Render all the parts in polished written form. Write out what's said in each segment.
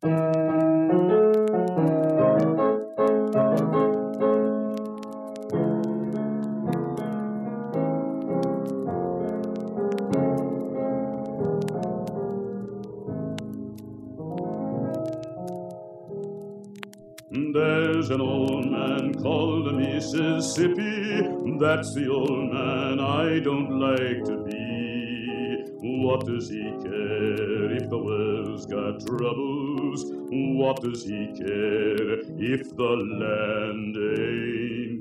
There's an old man called Mississippi. That's the old man I don't like to be. What does he care if the world's got troubles? What does he care if the land ain't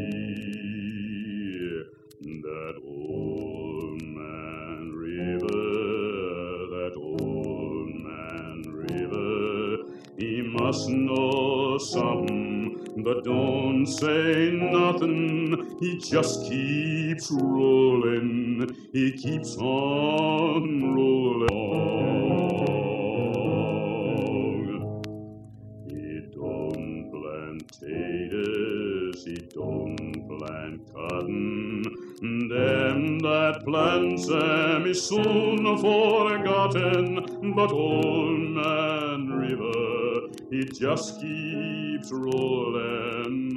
free? That old man river, that old man river, he must know something, but don't say nothing. He just keeps rolling. He keeps on rolling on. He don't plant taters, he don't plant cotton. Them that plants them is soon forgotten. But old man river, he just keeps rolling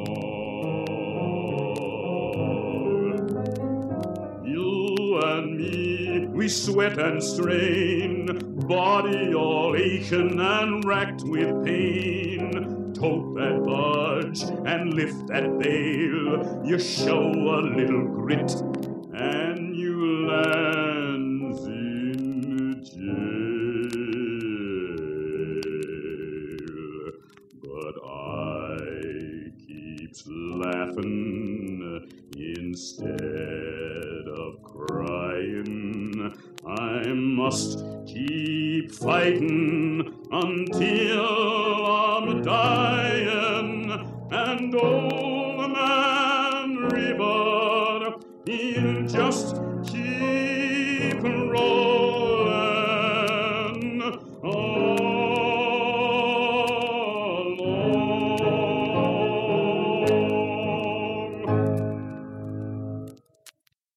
along. You and me, we sweat and strain, body all aching and racked with pain. Tote that budge and lift that bale. You show a little grit and you land in jail. But I keeps laughing instead of crying. I must keep fighting until I'm dying. And old man river, he'll just keep rolling